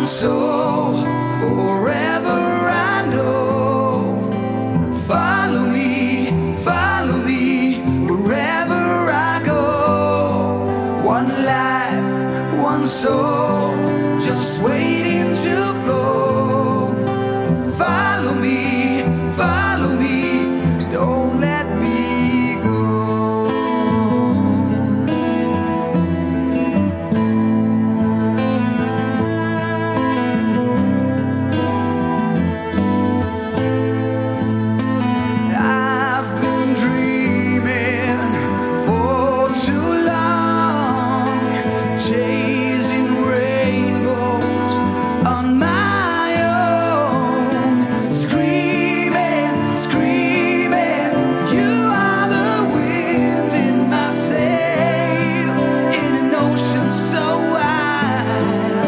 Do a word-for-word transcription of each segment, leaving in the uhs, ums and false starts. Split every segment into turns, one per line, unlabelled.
soul, forever I know. Follow me, follow me, wherever I go. One life, one soul, just waiting to flow. Follow me, follow me, don't let me go. I've been dreaming for too long, chasing rainbows on my own, screaming, screaming, you are the wind in my sail, in an ocean so wide.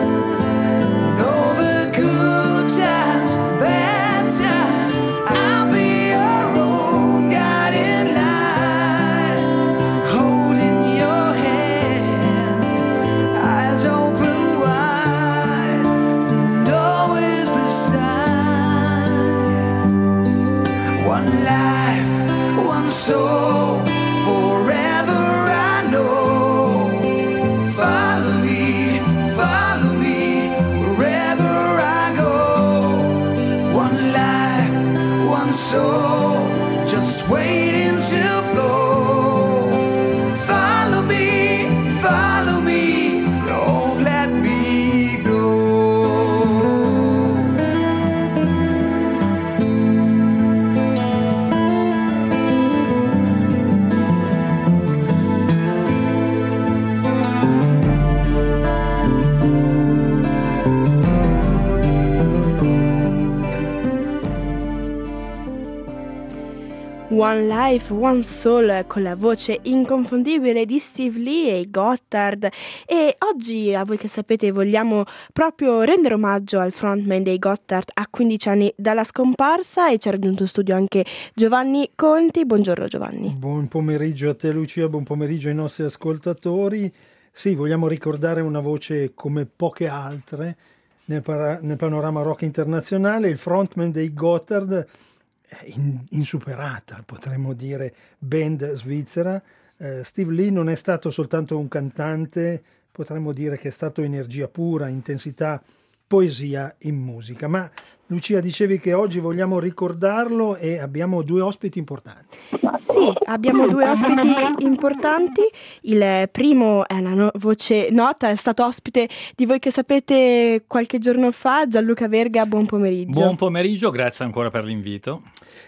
Over good times, bad times, I'll be your own guiding light, holding your hand, eyes open wide, and always beside. One life, one soul, forever I know. Follow me, follow me, wherever I go. One life, one soul, just waiting to flow. Follow me, follow me, don't let me go.
One Life, One Soul, con la voce inconfondibile di Steve Lee e Gotthard. E oggi, a voi che sapete, vogliamo proprio rendere omaggio al frontman dei Gotthard a quindici anni dalla scomparsa, e ci ha raggiunto in studio anche Giovanni Conti. Buongiorno Giovanni.
Buon pomeriggio a te Lucia, buon pomeriggio ai nostri ascoltatori. Sì, vogliamo ricordare una voce come poche altre nel, para- nel panorama rock internazionale, il frontman dei Gotthard, in- insuperata, potremmo dire, band svizzera. Eh, Steve Lee non è stato soltanto un cantante, potremmo dire che è stato energia pura, intensità, poesia in musica. Ma Lucia, dicevi che oggi vogliamo ricordarlo e abbiamo due ospiti importanti.
Sì, abbiamo due ospiti importanti. Il primo è una no- voce nota, è stato ospite di Voi che sapete qualche giorno fa, Gianluca Verga. Buon pomeriggio.
Buon pomeriggio, grazie ancora per l'invito.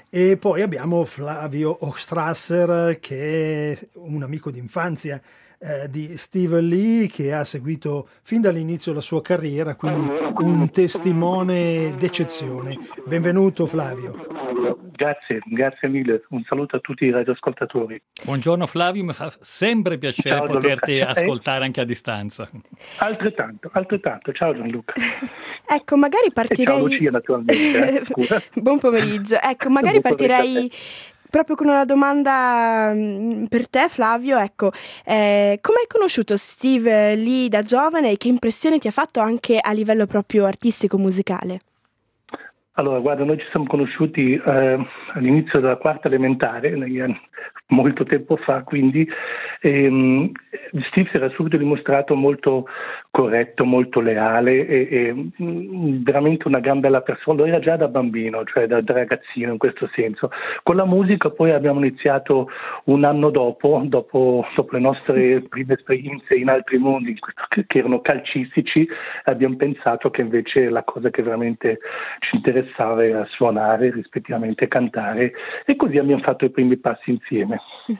E poi abbiamo Flavio Ostrasser, che è un amico d'infanzia eh, di Steve Lee, che ha seguito fin dall'inizio la sua carriera, quindi un testimone d'eccezione. Benvenuto Flavio.
Grazie, grazie mille. Un saluto a tutti i radioascoltatori.
Buongiorno Flavio, mi fa sempre piacere
Ciao,
poterti
Gianluca.
ascoltare anche a distanza.
Altrettanto, altrettanto. Ciao Gianluca.
Ecco, magari
E
partirei...
ciao Lucia, naturalmente. eh, Scusa.
Buon pomeriggio. Ecco, magari
Buon pomeriggio a
partirei proprio con una domanda mm, per te Flavio. Ecco, eh, come hai conosciuto Steve Lee da giovane e che impressione ti ha fatto anche a livello proprio artistico musicale?
Allora, guarda, noi ci siamo conosciuti eh, all'inizio della quarta elementare, negli anni- molto tempo fa, quindi ehm, Steve si era subito dimostrato molto corretto, molto leale e, e mh, veramente una gran bella persona. Lo era già da bambino, cioè da, da ragazzino in questo senso. Con la musica poi abbiamo iniziato un anno dopo, dopo, dopo le nostre prime esperienze in altri mondi che, che erano calcistici, abbiamo pensato che invece la cosa che veramente ci interessava era suonare, rispettivamente cantare, e così abbiamo fatto i primi passi insieme.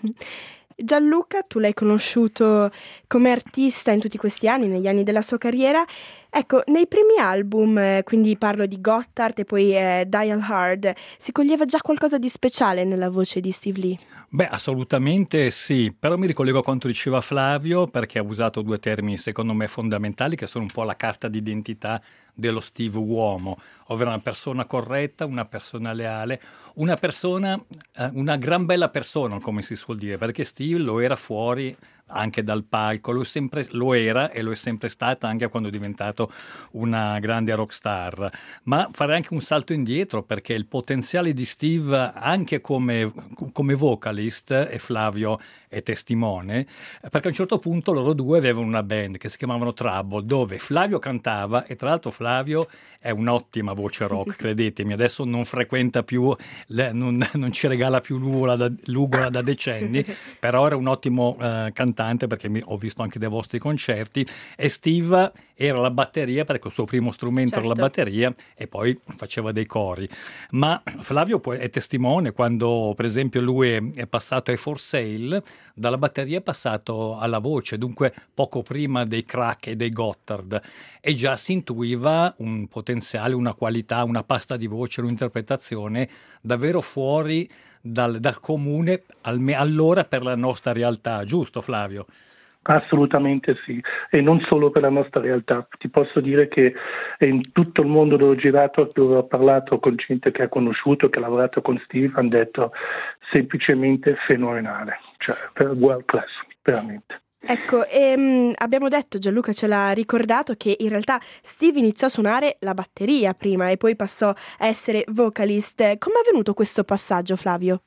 Gianluca, tu l'hai conosciuto come artista in tutti questi anni, negli anni della sua carriera. Ecco, nei primi album, eh, quindi parlo di Gotthard e poi eh, Dial Hard, si coglieva già qualcosa di speciale nella voce di Steve Lee?
Beh, assolutamente sì, però mi ricollego a quanto diceva Flavio, perché ha usato due termini secondo me fondamentali che sono un po' la carta d'identità dello Steve uomo, ovvero una persona corretta, una persona leale, una persona, eh, una gran bella persona, come si suol dire, perché Steve lo era fuori anche dal palco, lo, è sempre, lo era e lo è sempre stata anche quando è diventato una grande rockstar. Ma fare anche un salto indietro, perché il potenziale di Steve anche come, come vocalist, e Flavio è testimone, perché a un certo punto loro due avevano una band che si chiamavano Trouble, dove Flavio cantava, e tra l'altro Flavio è un'ottima voce rock, credetemi, adesso non frequenta più, non, non ci regala più l'ugola da, l'ugola da decenni, però era un ottimo eh, cantante, perché mi, ho visto anche dei vostri concerti, e Steve era la batteria, perché il suo primo strumento certo. era la batteria, e poi faceva dei cori. Ma Flavio poi è testimone, quando per esempio lui è passato ai For Sale, dalla batteria è passato alla voce, dunque poco prima dei Crack e dei Gotthard, e già si intuiva un potenziale, una qualità, una pasta di voce, un'interpretazione davvero fuori dal, dal comune, alme, allora per la nostra realtà, giusto Flavio?
Assolutamente sì, e non solo per la nostra realtà. Ti posso dire che in tutto il mondo dove ho girato, dove ho parlato con gente che ha conosciuto, che ha lavorato con Steve, hanno detto semplicemente fenomenale, cioè world class, veramente.
Ecco, ehm, abbiamo detto, Gianluca ce l'ha ricordato, che in realtà Steve iniziò a suonare la batteria prima e poi passò a essere vocalist. Come è avvenuto questo passaggio, Flavio?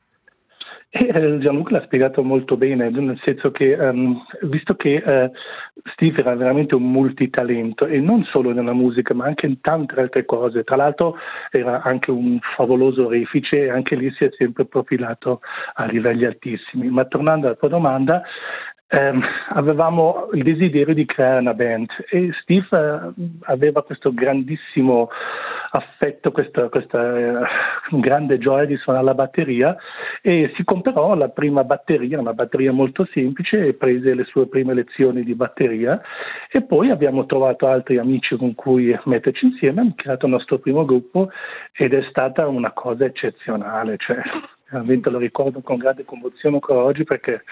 Eh, Gianluca l'ha spiegato molto bene, nel senso che um, visto che uh, Steve era veramente un multitalento, e non solo nella musica ma anche in tante altre cose, tra l'altro era anche un favoloso refice, e anche lì si è sempre profilato a livelli altissimi. Ma tornando alla tua domanda, Um, avevamo il desiderio di creare una band, e Steve uh, aveva questo grandissimo affetto, questa, questa uh, grande gioia di suonare la batteria, e si comprò la prima batteria, una batteria molto semplice, e prese le sue prime lezioni di batteria, e poi abbiamo trovato altri amici con cui metterci insieme, abbiamo creato il nostro primo gruppo, ed è stata una cosa eccezionale, cioè veramente lo ricordo con grande commozione ancora oggi, perché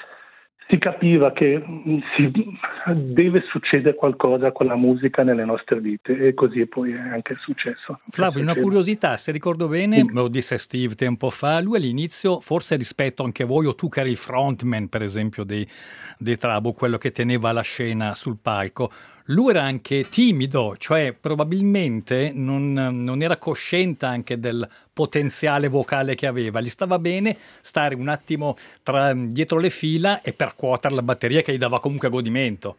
si capiva che si deve succedere qualcosa con la musica nelle nostre vite, e così poi è anche successo.
Flavio, una curiosità, se ricordo bene, me lo disse Steve tempo fa, lui all'inizio, forse rispetto anche a voi, o tu che eri il frontman per esempio dei, dei Trouble, quello che teneva la scena sul palco, lui era anche timido, cioè probabilmente non, non era cosciente anche del potenziale vocale che aveva. Gli stava bene stare un attimo tra, dietro le fila e percuotere la batteria, che gli dava comunque godimento.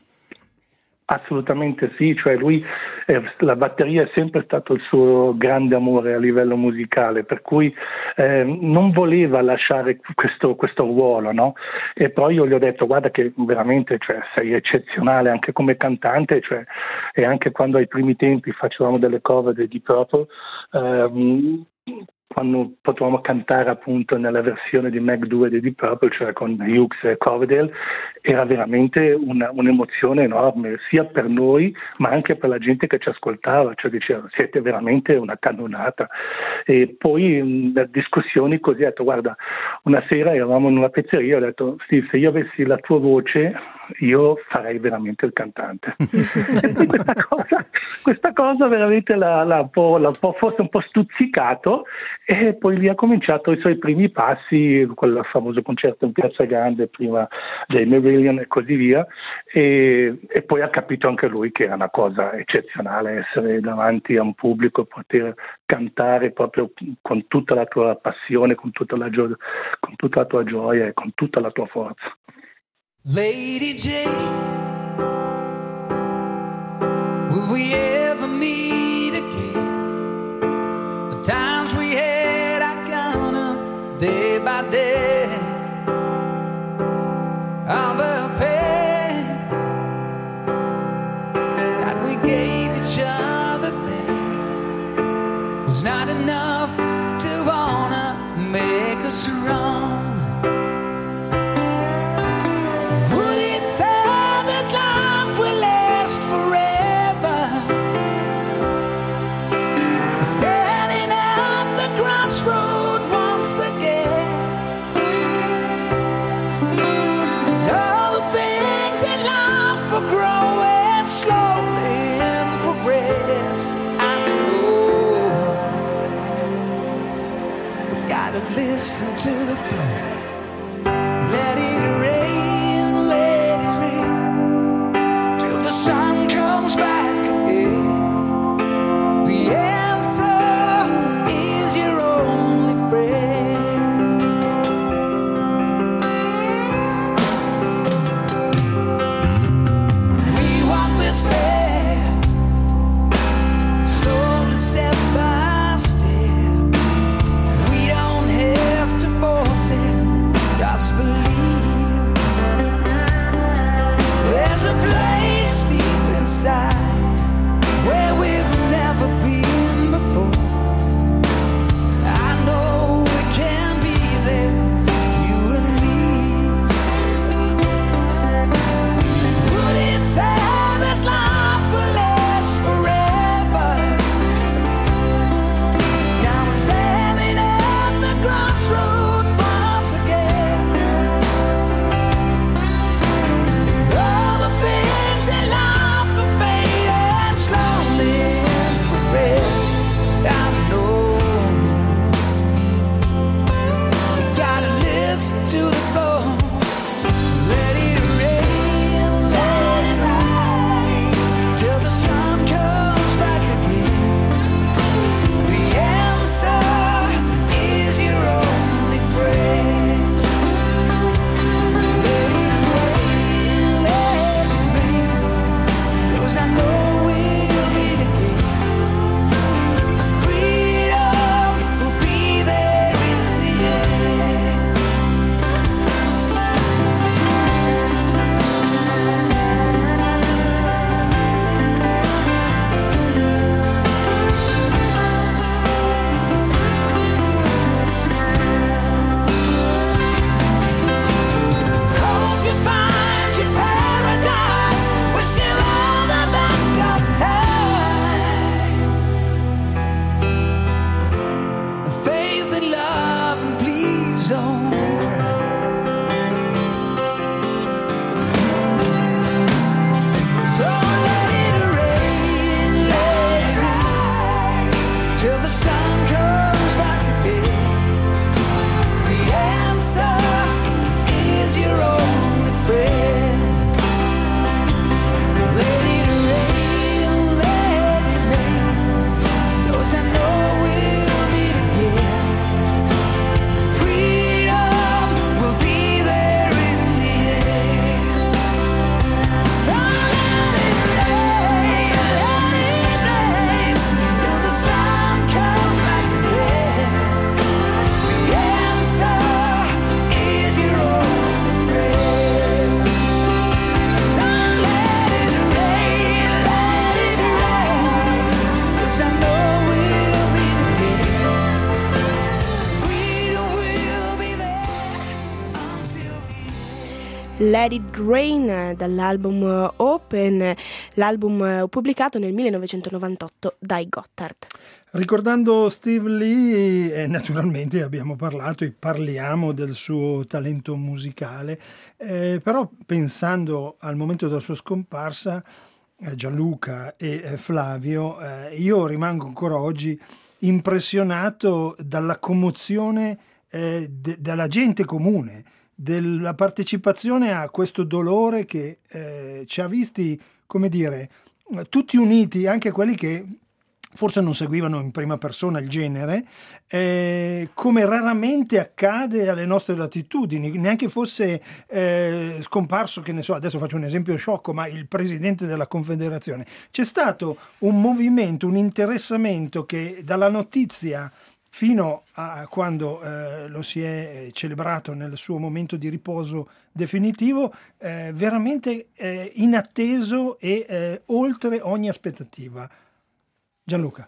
Assolutamente sì, cioè lui, eh, la batteria è sempre stato il suo grande amore a livello musicale, per cui eh, non voleva lasciare questo, questo ruolo, no? E poi io gli ho detto: guarda che veramente, cioè, sei eccezionale anche come cantante, cioè, e anche quando ai primi tempi facevamo delle cover di Deep Purple, ehm, quando potevamo cantare appunto nella versione di Mac due di Deep Purple, cioè con Hughes e Coverdale, era veramente una, un'emozione enorme, sia per noi ma anche per la gente che ci ascoltava, cioè diceva: siete veramente una cannonata. E poi in discussioni così ho detto: guarda, una sera eravamo in una pizzeria, ho detto: Steve, se io avessi la tua voce io farei veramente il cantante. E questa cosa, questa cosa veramente l'ha, l'ha, un po', l'ha un po', forse un po' stuzzicato, e poi lì ha cominciato i suoi primi passi, quel famoso concerto in Piazza Grande, prima dei Marillion e così via, e, e poi ha capito anche lui che era una cosa eccezionale essere davanti a un pubblico, poter cantare proprio con tutta la tua passione, con tutta la, gio- con tutta la tua gioia e con tutta la tua forza.
Lady Jane, will we ever meet again? The times we had, I count up day by day. All the pain that we gave each other then was not enough to wanna make us wrong. Listen to the flow, let it rain,
Let It Rain dall'album Open, l'album pubblicato nel millenovecentonovantotto dai Gotthard.
Ricordando Steve Lee, eh, naturalmente abbiamo parlato e parliamo del suo talento musicale, eh, però pensando al momento della sua scomparsa, eh, Gianluca e eh, Flavio, eh, io rimango ancora oggi impressionato dalla commozione eh, de- della gente comune, della partecipazione a questo dolore che eh, ci ha visti, come dire, tutti uniti, anche quelli che forse non seguivano in prima persona il genere, eh, come raramente accade alle nostre latitudini, neanche fosse eh, scomparso, che ne so, adesso faccio un esempio sciocco, ma il presidente della Confederazione. C'è stato un movimento, un interessamento che dalla notizia fino a quando eh, lo si è celebrato nel suo momento di riposo definitivo, eh, veramente eh, inatteso e eh, oltre ogni aspettativa. Gianluca.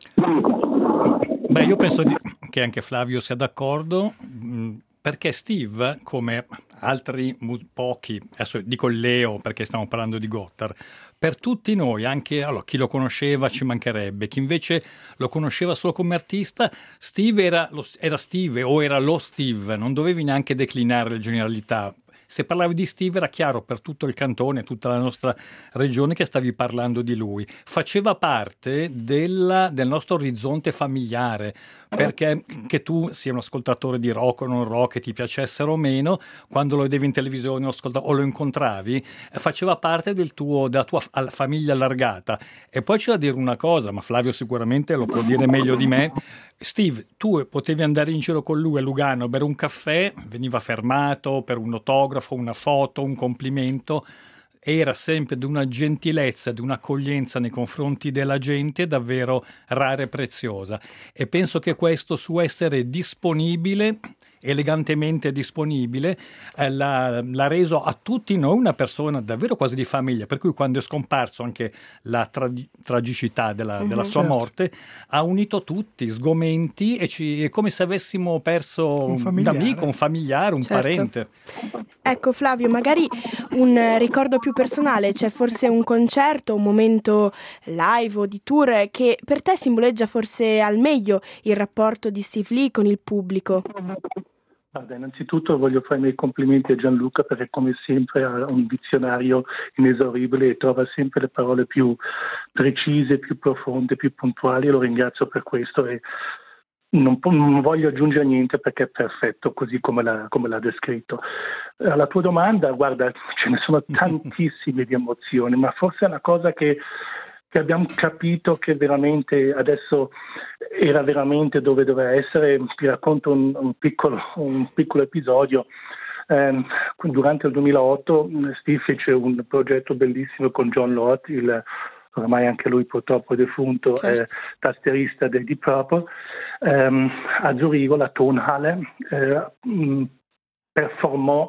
Beh, io penso di, che anche Flavio sia d'accordo, mh, perché Steve, come altri mu- pochi, adesso dico Leo perché stiamo parlando di Gotthard, per tutti noi, anche allora, chi lo conosceva ci mancherebbe, chi invece lo conosceva solo come artista, Steve era, lo, era Steve o era lo Steve, non dovevi neanche declinare le generalità. Se parlavi di Steve era chiaro per tutto il cantone, tutta la nostra regione che stavi parlando di lui. Faceva parte della, del nostro orizzonte familiare, perché che tu sia un ascoltatore di rock o non rock, che ti piacessero o meno, quando lo vedevi in televisione o lo incontravi, faceva parte del tuo, della tua famiglia allargata. E poi c'è da dire una cosa, ma Flavio sicuramente lo può dire meglio di me. Steve, tu potevi andare in giro con lui a Lugano a bere un caffè, veniva fermato per un autografo, una foto, un complimento, era sempre di una gentilezza, di un'accoglienza nei confronti della gente davvero rara e preziosa, e penso che questo suo essere disponibile, elegantemente disponibile, eh, l'ha, l'ha reso a tutti noi una persona davvero quasi di famiglia, per cui quando è scomparso anche la tra- tragicità della, mm-hmm, della sua certo. morte ha unito tutti, sgomenti, e ci, è come se avessimo perso un, un amico, un familiare, un certo. parente.
Ecco Flavio, magari un ricordo più personale, c'è forse un concerto, un momento live o di tour che per te simboleggia forse al meglio il rapporto di Steve Lee con il pubblico?
Guarda, innanzitutto voglio fare i miei complimenti a Gianluca, perché come sempre ha un dizionario inesauribile e trova sempre le parole più precise, più profonde, più puntuali, e lo ringrazio per questo e non, non voglio aggiungere niente perché è perfetto così come l'ha, come l'ha descritto. Alla tua domanda, guarda, ce ne sono tantissime di emozioni, ma forse è una cosa che che abbiamo capito che veramente adesso era veramente dove doveva essere. Ti racconto un, un, piccolo, un piccolo episodio. Eh, durante il duemilaotto Steve fece un progetto bellissimo con John Lott, il, ormai anche lui purtroppo defunto, certo. eh, tastierista dei Deep Purple, ehm, a Zurigo, la Tonhalle, eh, mh, performò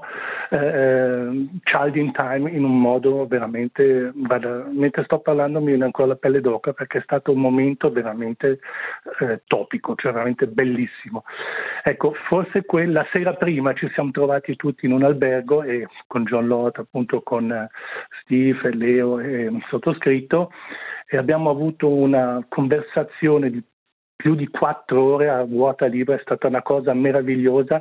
eh, Child in Time in un modo veramente, guarda, mentre sto parlando mi viene ancora la pelle d'oca, perché è stato un momento veramente eh, topico, cioè veramente bellissimo. Ecco, forse quella sera prima ci siamo trovati tutti in un albergo, e con John Lott, appunto con Steve, Leo e il sottoscritto, e abbiamo avuto una conversazione di più di quattro ore a ruota libera. È stata una cosa meravigliosa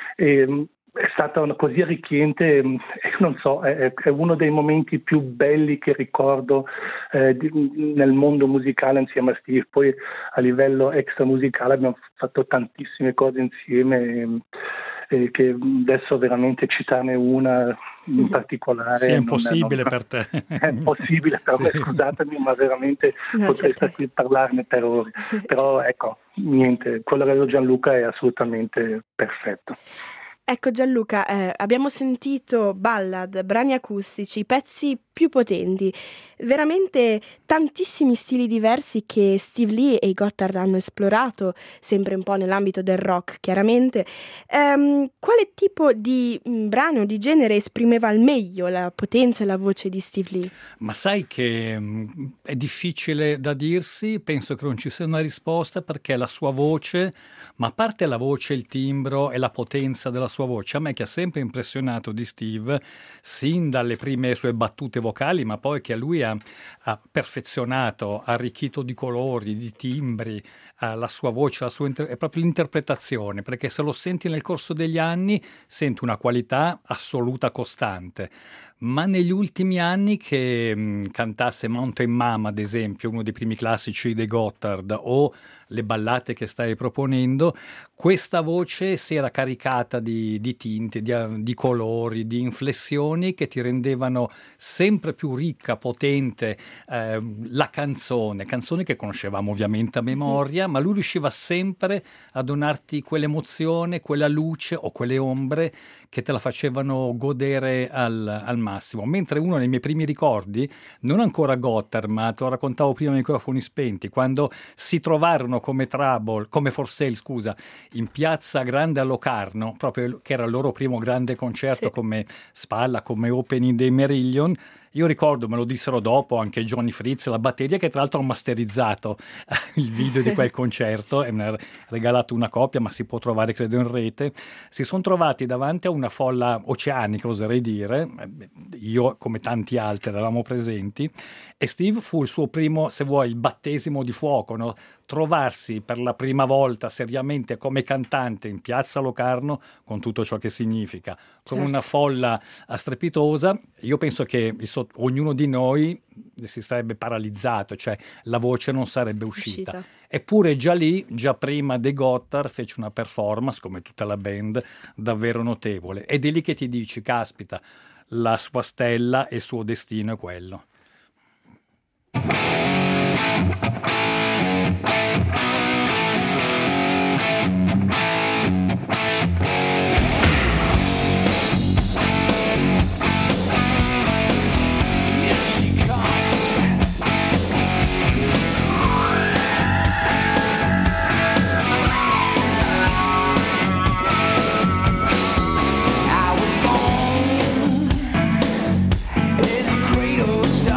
e è stata una, così arricchente, non so, è, è uno dei momenti più belli che ricordo eh, di, nel mondo musicale insieme a Steve. Poi a livello extramusicale abbiamo fatto tantissime cose insieme, e, e che adesso veramente citarne una in particolare
sì, è impossibile
non,
per te.
È impossibile per me, sì. Scusatemi, ma veramente no, potrei stare qui a parlarne per ore. Però ecco, niente, quello che ha detto Gianluca è assolutamente perfetto.
Ecco Gianluca, eh, abbiamo sentito ballad, brani acustici, pezzi più potenti. Veramente tantissimi stili diversi che Steve Lee e Gotthard hanno esplorato, sempre un po' nell'ambito del rock, chiaramente. Um, quale tipo di mh, brano o di genere esprimeva al meglio la potenza e la voce di Steve Lee?
Ma sai che mh, è difficile da dirsi, penso che non ci sia una risposta, perché la sua voce, ma a parte la voce, il timbro e la potenza della sua voce, a me che ha sempre impressionato di Steve, sin dalle prime sue battute vocali, ma poi che a lui ha, ha perfezionato, arricchito di colori, di timbri, eh, la sua voce, la sua inter- è proprio l'interpretazione, perché se lo senti nel corso degli anni senti una qualità assoluta, costante. Ma negli ultimi anni che mh, cantasse Mountain Mama, ad esempio, uno dei primi classici dei Gotthard, o le ballate che stai proponendo, questa voce si era caricata di, di tinte, di, di colori, di inflessioni che ti rendevano sempre più ricca, potente eh, la canzone, canzoni che conoscevamo ovviamente a memoria, ma lui riusciva sempre a donarti quell'emozione, quella luce o quelle ombre che te la facevano godere al, al massimo. Mentre uno dei miei primi ricordi, non ancora Gotthard, ma te lo raccontavo prima ai microfoni spenti, quando si trovarono come Trouble, come For Sale, scusa, in Piazza Grande a Locarno, proprio che era il loro primo grande concerto, sì, come spalla, come opening dei Marillion. Io ricordo, me lo dissero dopo anche Johnny Fritz, la batteria, che tra l'altro ha masterizzato il video di quel concerto e mi ha regalato una copia, ma si può trovare credo in rete. Si sono trovati davanti a una folla oceanica, oserei dire, io come tanti altri eravamo presenti, e Steve fu il suo primo, se vuoi, il battesimo di fuoco, no? Trovarsi per la prima volta seriamente come cantante in Piazza Locarno, con tutto ciò che significa, con certo, una folla strepitosa. Io penso che il so- ognuno di noi si sarebbe paralizzato, cioè la voce non sarebbe uscita. uscita. Eppure già lì, già prima dei Gotthard, fece una performance, come tutta la band, davvero notevole. Ed è lì che ti dici, caspita, la sua stella e il suo destino è quello.
I was born in a cradle.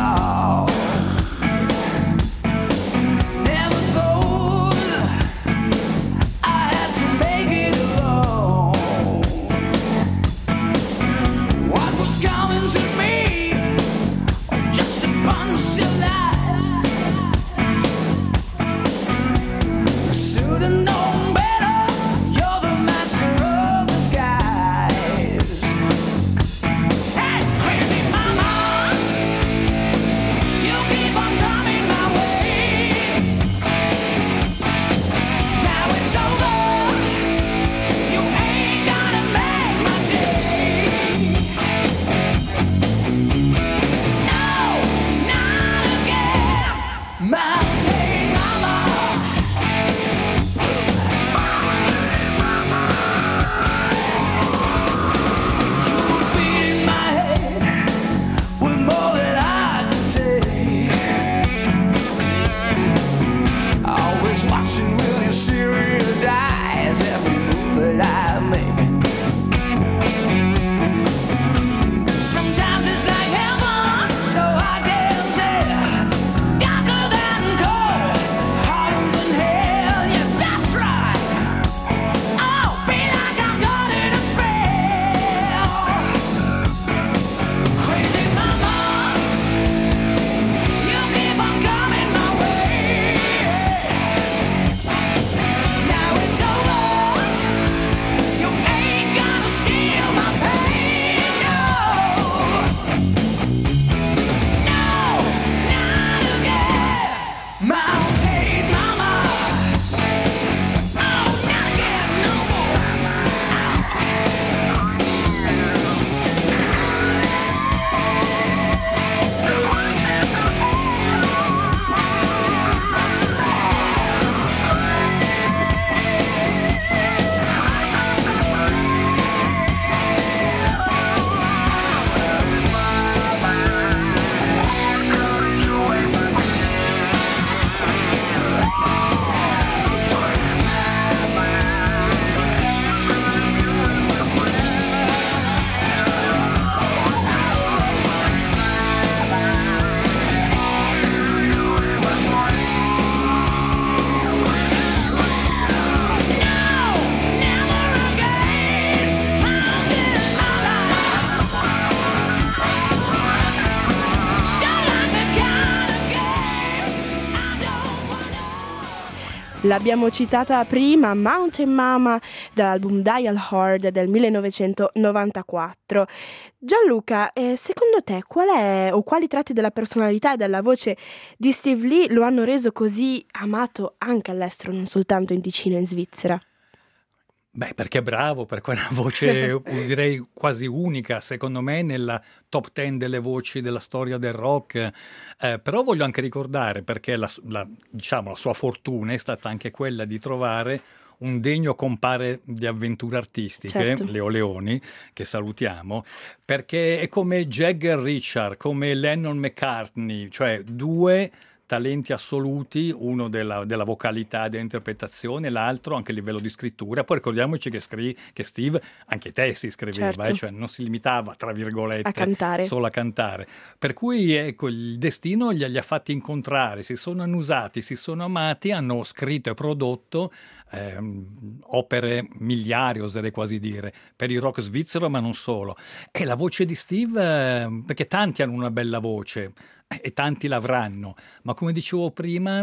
L'abbiamo citata prima, Mountain Mama, dall'album Dial Hard del millenovecentonovantaquattro. Gianluca, eh, secondo te qual è o quali tratti della personalità e della voce di Steve Lee lo hanno reso così amato anche all'estero, non soltanto in Ticino e in Svizzera?
Beh, perché è bravo, perché è una voce direi quasi unica, secondo me, nella top ten delle voci della storia del rock. Eh, però voglio anche ricordare, perché la, la, diciamo, la sua fortuna è stata anche quella di trovare un degno compare di avventure artistiche, certo. Leo Leoni, che salutiamo, perché è come Jagger Richard, come Lennon McCartney, cioè due talenti assoluti, uno della, della vocalità e dell'interpretazione, l'altro anche a livello di scrittura. Poi ricordiamoci che, scri- che Steve anche i testi scriveva, certo. eh, cioè non si limitava, tra virgolette,
a cantare.
solo a cantare. Per cui ecco, il destino li, li ha fatti incontrare, si sono annusati, si sono amati, hanno scritto e prodotto ehm, opere miliari, oserei quasi dire, per il rock svizzero, ma non solo. E la voce di Steve, eh, perché tanti hanno una bella voce, e tanti l'avranno, ma come dicevo prima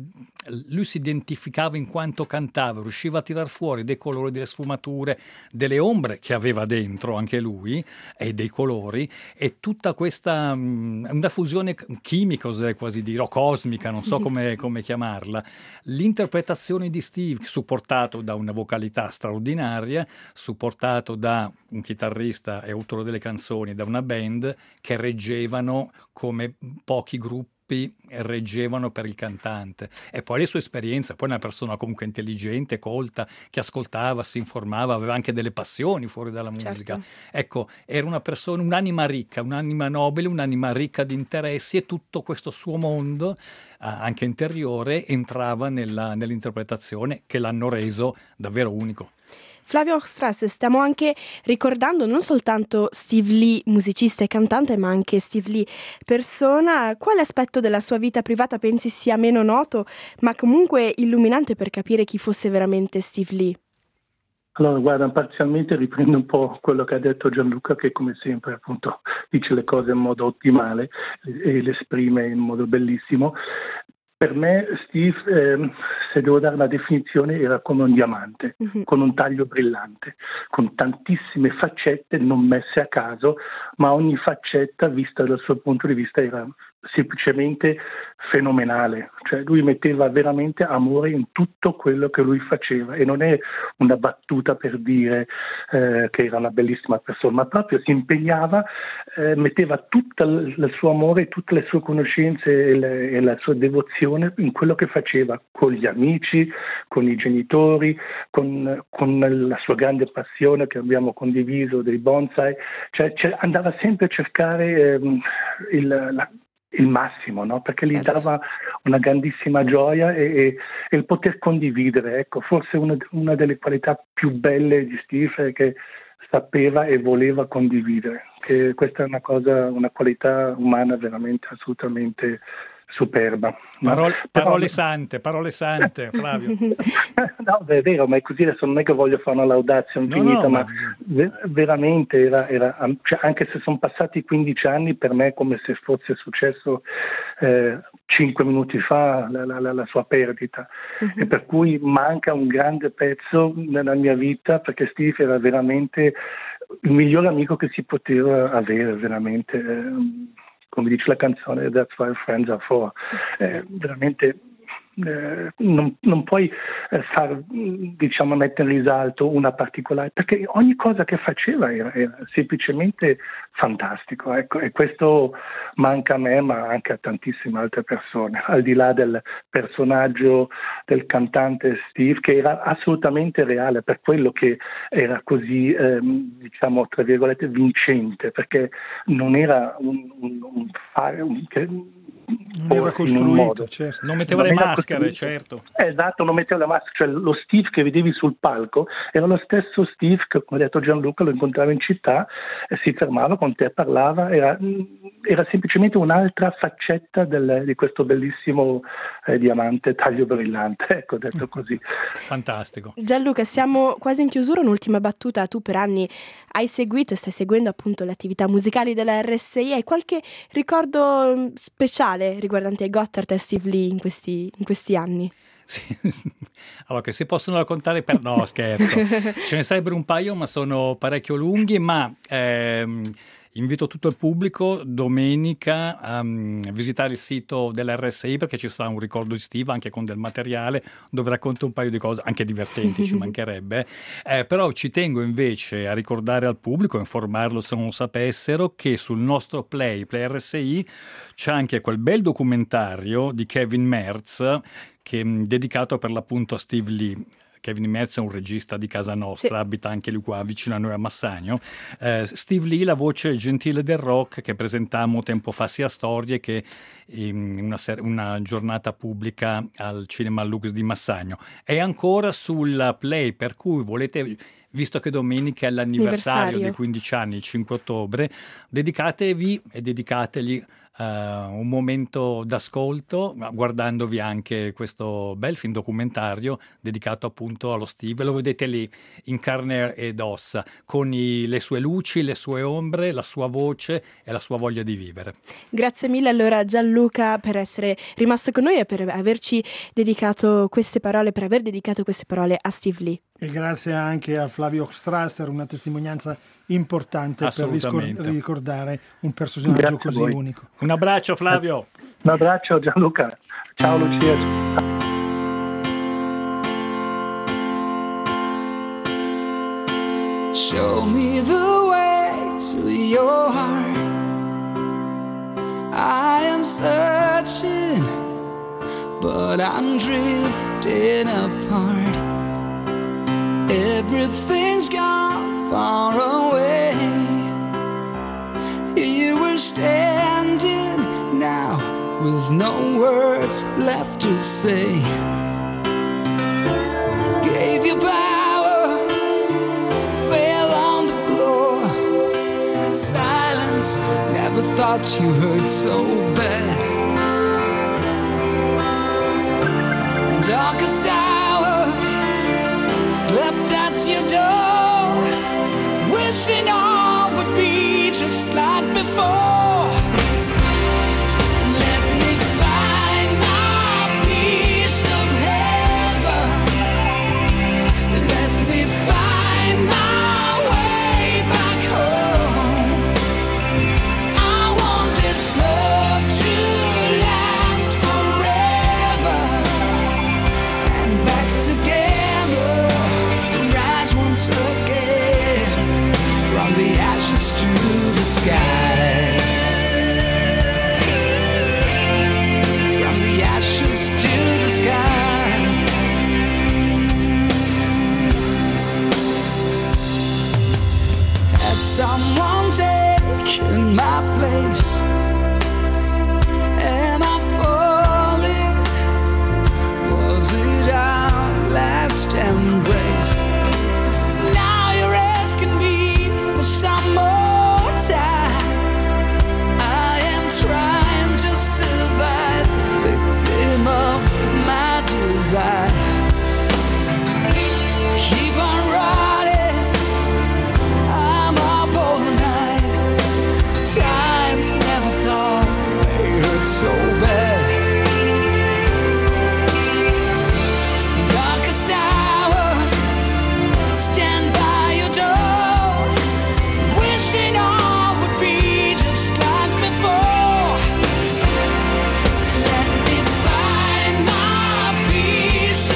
lui si identificava in quanto cantava, riusciva a tirar fuori dei colori, delle sfumature, delle ombre che aveva dentro anche lui e dei colori, e tutta questa una fusione chimica, oserei quasi dire, o cosmica, non so come, come chiamarla. L'interpretazione di Steve, supportato da una vocalità straordinaria, supportato da un chitarrista e autore delle canzoni, da una band che reggevano come pochi gruppi reggevano per il cantante. E poi le sue esperienze, poi una persona comunque intelligente, colta, che ascoltava, si informava, aveva anche delle passioni fuori dalla musica. Certo. Ecco, era una persona, un'anima ricca, un'anima nobile, un'anima ricca di interessi, e tutto questo suo mondo, eh, anche interiore, entrava nella, nell'interpretazione, che l'hanno reso davvero unico.
Flavio Strass, stiamo anche ricordando non soltanto Steve Lee, musicista e cantante, ma anche Steve Lee, persona. Quale aspetto della sua vita privata pensi sia meno noto, ma comunque illuminante per capire chi fosse veramente Steve Lee?
Allora, guarda, parzialmente riprendo un po' quello che ha detto Gianluca, che come sempre appunto dice le cose in modo ottimale e le esprime in modo bellissimo. Per me Steve, eh, se devo dare una definizione, era come un diamante, uh-huh. con un taglio brillante, con tantissime faccette non messe a caso, ma ogni faccetta, vista dal suo punto di vista, era semplicemente fenomenale. Cioè lui metteva veramente amore in tutto quello che lui faceva, e non è una battuta per dire eh, che era una bellissima persona, ma proprio si impegnava, eh, metteva tutto il suo amore, tutte le sue conoscenze e, le, e la sua devozione in quello che faceva con gli amici, con i genitori, con, con la sua grande passione che abbiamo condiviso dei bonsai. Cioè, cioè andava sempre a cercare ehm, il, la il massimo, no? Perché gli certo. dava una grandissima gioia e, e, e il poter condividere. Ecco, forse una, una delle qualità più belle di Steve è che sapeva e voleva condividere. Che questa è una cosa, una qualità umana veramente assolutamente superba.
Parole, parole Però... sante, parole sante, Flavio.
No, è vero, ma è così. Adesso non è che voglio fare una laudazio infinita, no, no, ma, ma ver- veramente era, era cioè, anche se sono passati quindici anni, per me è come se fosse successo eh, cinque minuti fa la, la, la sua perdita. Uh-huh. E per cui manca un grande pezzo nella mia vita, perché Steve era veramente il miglior amico che si poteva avere, veramente. Eh, come dice la canzone, That's What Friends Are For. Eh, veramente eh, non, non puoi eh, far, diciamo, mettere in risalto una particolare, perché ogni cosa che faceva era, era semplicemente fantastico, ecco, e questo manca a me, ma anche a tantissime altre persone, al di là del personaggio del cantante Steve, che era assolutamente reale, per quello che era così, ehm, diciamo, tra virgolette, vincente, perché non era un, un, un fare un, che,
non era costruito, certo.
Non metteva non le maschere, certo.
Esatto, non metteva le maschere, cioè lo Steve che vedevi sul palco era lo stesso Steve che, come ha detto Gianluca, lo incontrava in città e si fermava con te, parlava, era, era semplicemente un'altra faccetta del, di questo bellissimo eh, diamante taglio brillante, ecco, detto così.
Fantastico.
Gianluca, siamo quasi in chiusura, un'ultima battuta. Tu per anni hai seguito e stai seguendo appunto le attività musicali della R S I, hai qualche ricordo speciale speciale riguardante Gotthard e Steve Lee in questi, in questi anni?
Sì. Allora, che si possono raccontare per... No, scherzo. Ce ne sarebbero un paio, ma sono parecchio lunghi, ma... Ehm... invito tutto il pubblico domenica a um, visitare il sito dell'R S I, perché ci sarà un ricordo di Steve anche con del materiale dove racconta un paio di cose anche divertenti, ci mancherebbe, eh, però ci tengo invece a ricordare al pubblico, informarlo se non lo sapessero, che sul nostro Play, Play R S I, c'è anche quel bel documentario di Kevin Mertz che è dedicato per l'appunto a Steve Lee. Kevin Mertz è un regista di casa nostra, sì. Abita anche lui qua vicino a noi a Massagno. Eh, Steve Lee, la voce gentile del rock che presentammo tempo fa sia a Storie che in una, ser- una giornata pubblica al Cinema Lux di Massagno. È ancora sulla Play, per cui volete... Visto che domenica è l'anniversario dei quindici anni, il cinque ottobre, dedicatevi e dedicategli uh, un momento d'ascolto, guardandovi anche questo bel film documentario dedicato appunto allo Steve. Lo vedete lì in carne ed ossa, con i, le sue luci, le sue ombre, la sua voce e la sua voglia di vivere. Grazie
mille allora Gianluca per essere rimasto con noi e per averci dedicato queste parole, per aver dedicato queste parole a Steve Lee.
E grazie anche a Flavio Strasser, una testimonianza importante per riscor- ricordare un personaggio grazie così unico.
Un abbraccio Flavio.
Un abbraccio Gianluca. Ciao Lucia.
Show me the way to your heart. I am searching, but I'm drifting apart. Everything's gone far away. Here we're standing now with no words left to say. Gave you power, fell on the floor. Silence, never thought you hurt so bad. Darkest hours, slept at your door, wishing all would be just like before. Let me find my piece of heaven. Let me find my way back home. I want this love to last forever, and back together, rise once again, from the ashes to the sky. From the ashes to the sky. Has someone taken my place? Am I falling? Was it our last embrace? Now you're asking me for some more time. I am trying to survive, victim of my desire. Keep on riding, I'm up all night. Times never thought they hurt so bad. Darkest hours, stand by your door, wishing all would be just like before. Let me find my piece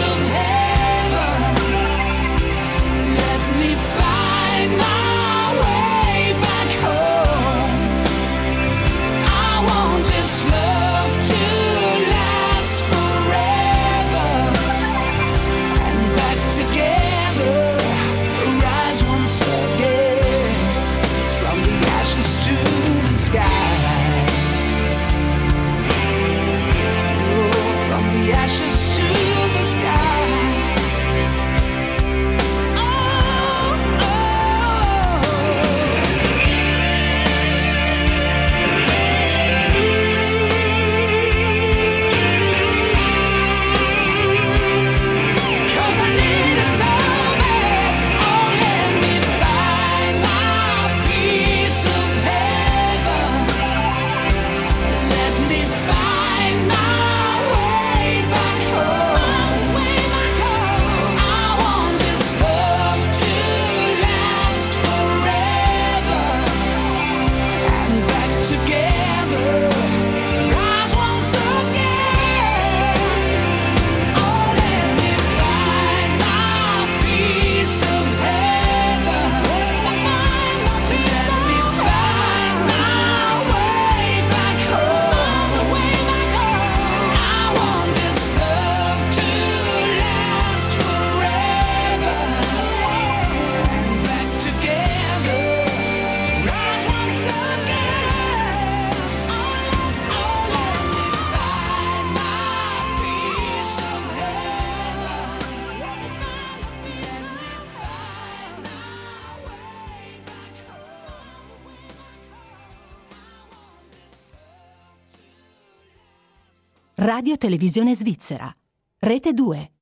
Radio Televisione Svizzera. Rete due.